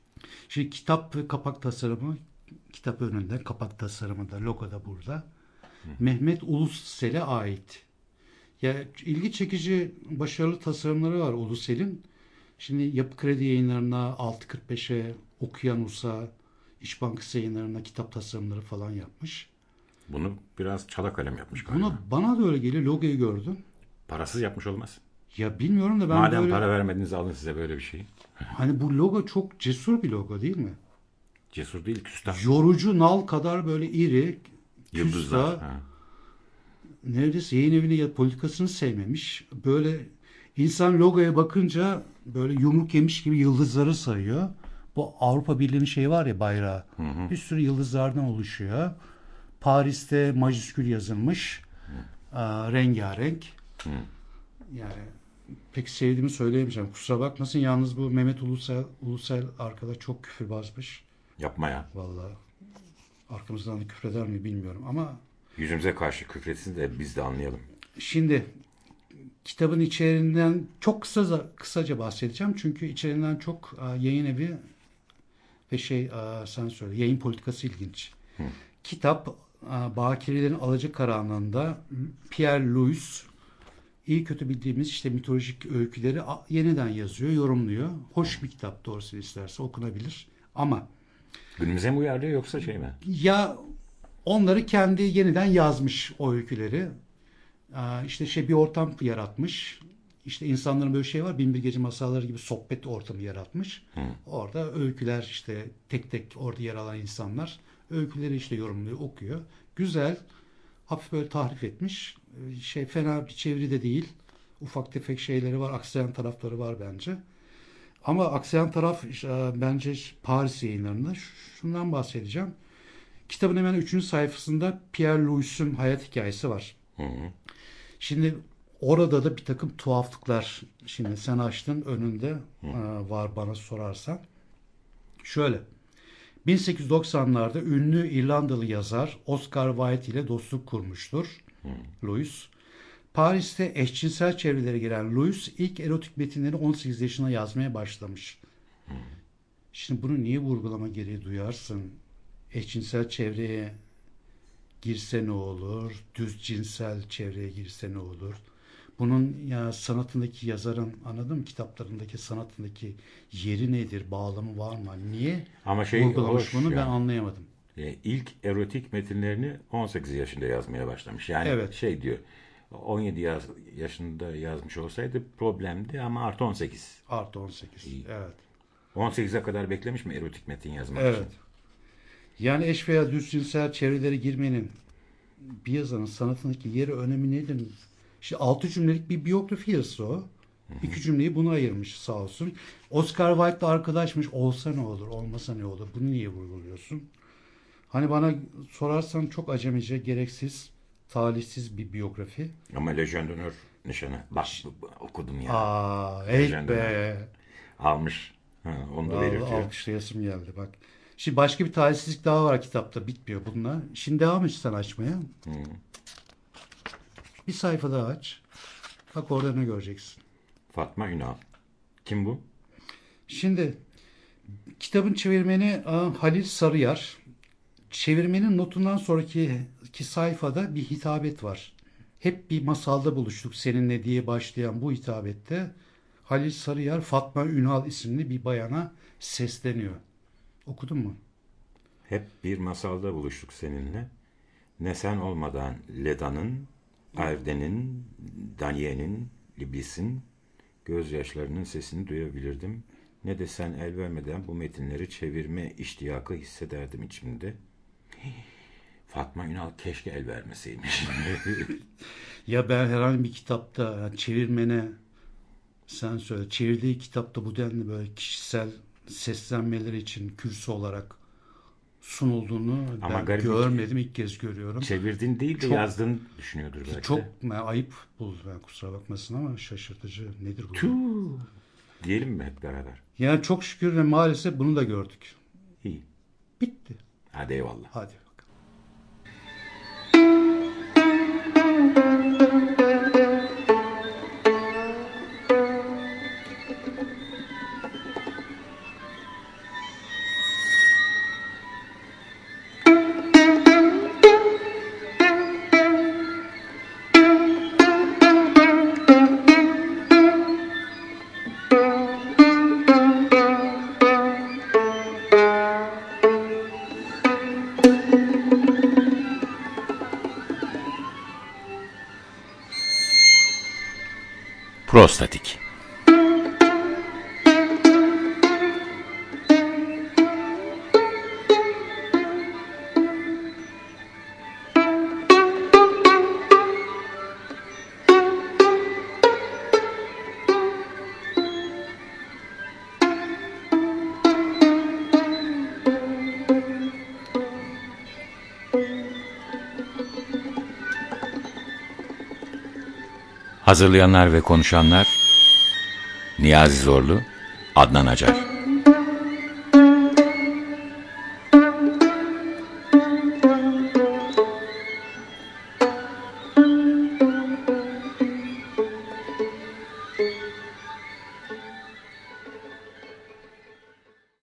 Şimdi kitap ve kapak tasarımı, kitap önünde, kapak tasarımı da, logo da burada. Mehmet Ulusel'e ait. Ya ilgi çekici, başarılı tasarımları var Ulusel'in. Şimdi Yapı Kredi Yayınları'na, 645'e, Okyanus'a, İş Bankası Yayınları'na kitap tasarımları falan yapmış. Bunu biraz çala kalem yapmış galiba. Bana da öyle geliyor. Logoyu gördüm. Parasız yapmış olmaz. Ya bilmiyorum da ben Madem böyle... para vermediniz alın size böyle bir şey. Hani bu logo çok cesur bir logo değil mi? Cesur değil, küstah. Yorucu nal kadar böyle iri, Yıldızlar. küstah, neredeyse yayın evini ya politikasını sevmemiş. Böyle insan logoya bakınca böyle yumruk yemiş gibi yıldızları sayıyor. Bu Avrupa Birliği'nin şeyi var ya, bayrağı. Bir sürü yıldızlardan oluşuyor. Paris'te majüskül yazılmış. Rengarenk. Yani pek sevdiğimi söyleyemeyeceğim. Kusura bakmasın. Yalnız bu Mehmet Ulusel arkadaş çok küfürbazmış. Yapma ya. Vallahi arkamızdan da küfreder mi bilmiyorum ama Yüzümüze karşı küfretsin de biz de anlayalım. şimdi kitabın içeriğinden çok kısaca bahsedeceğim. Çünkü içeriğinden çok yayın evi ve sen söyle, yayın politikası ilginç. Kitap Bakirelerin Alacakaranlığı'nda Pierre Louis iyi kötü bildiğimiz işte mitolojik öyküleri yeniden yazıyor, yorumluyor. Hoş bir kitap, doğrusu isterse okunabilir. Ama Günümüze mi uyarlıyor yoksa şey mi? ya onları kendi yeniden yazmış o öyküleri. İşte bir ortam yaratmış. İşte insanların böyle şey var. Binbir Gece Masalları gibi sohbet ortamı yaratmış. Orada öyküler işte tek tek orada yer alan insanlar öyküleri işte yorumluyor, okuyor. Güzel. Hafif böyle tahrif etmiş. Fena bir çeviri de değil. Ufak tefek şeyleri var. Aksayan tarafları var bence. Ama aksayan taraf bence Paris Yayınları'nda. Şundan bahsedeceğim. Kitabın hemen 3. sayfasında Pierre Louis'un hayat hikayesi var. Şimdi orada da bir takım tuhaflıklar, şimdi sen açtın önünde var bana sorarsan. Şöyle, 1890'larda ünlü İrlandalı yazar Oscar Wilde ile dostluk kurmuştur Louis. Paris'te eşcinsel çevrelere giren Louis ilk erotik metinleri 18 yaşına yazmaya başlamış. Şimdi bunu niye vurgulama gereği duyarsın? Eşcinsel çevreye girse ne olur? Düz cinsel çevreye girse ne olur? Bunun ya sanatındaki yazarın, anladın mı? Kitaplarındaki sanatındaki yeri nedir? Bağlamı var mı? Niye Ama vurgulamış bunu ben yani. anlayamadım. İlk erotik metinlerini 18 yaşında yazmaya başlamış. Yani Evet. diyor 17 yaşında yazmış olsaydı problemdi ama artı 18. Artı 18. Evet. 18'e kadar beklemiş mi erotik metin yazmak için? Evet. Yani eş veya düz cinsel çevrelere girmenin bir yazarın sanatındaki yeri, önemi nedir? İşte 6 cümlelik bir biyografi yazısı o. 2 cümleyi buna ayırmış sağ olsun. Oscar Wilde'la arkadaşmış. Olsa ne olur, olmasa ne olur? Bunu niye vurguluyorsun? Hani bana sorarsan çok acemice, gereksiz, talihsiz bir biyografi. Ama Legion d'Honneur nişanı. Bak okudum ya. Hey be. Almış. Onu da belirtiyor. Alkışlayasım geldi bak. Şimdi başka bir talihsizlik daha var kitapta. Bitmiyor bununla. Şimdi devam et sen açmaya. Bir sayfa daha aç. Bak orada ne göreceksin. Fatma Ünal. Kim bu? Şimdi kitabın çevirmeni Halil Sarıyar. Çevirmenin notundan sonraki sayfada bir hitabet var. Hep bir masalda buluştuk seninle diye başlayan bu hitabette Halil Sarıyar Fatma Ünal isimli bir bayana sesleniyor. Okudun mu? Hep bir masalda buluştuk seninle. Ne sen olmadan Leda'nın, Arden'in, Daniye'nin, Libis'in gözyaşlarının sesini duyabilirdim. Ne de sen el vermeden bu metinleri çevirme iştiyakı hissederdim içimde. Fatma Ünal keşke el vermeseymiş. Ya ben herhangi bir kitapta çevirmene, sen söyle, çevirdiği kitapta bu denli böyle kişisel seslenmeleri için kürsü olarak sunulduğunu Ama ben görmedim, ilk kez görüyorum. Çevirdiğin değil de yazdığını düşünüyordur belki. Çok ayıp buldu, ben kusura bakmasın ama şaşırtıcı. Nedir bu? Tüh! Diyelim mi hep beraber? Yani çok şükür ve maalesef bunu da gördük. İyi. Bitti. Hadi eyvallah. Hadi. Prostatik. Hazırlayanlar ve konuşanlar Niyazi Zorlu, Adnan Acar.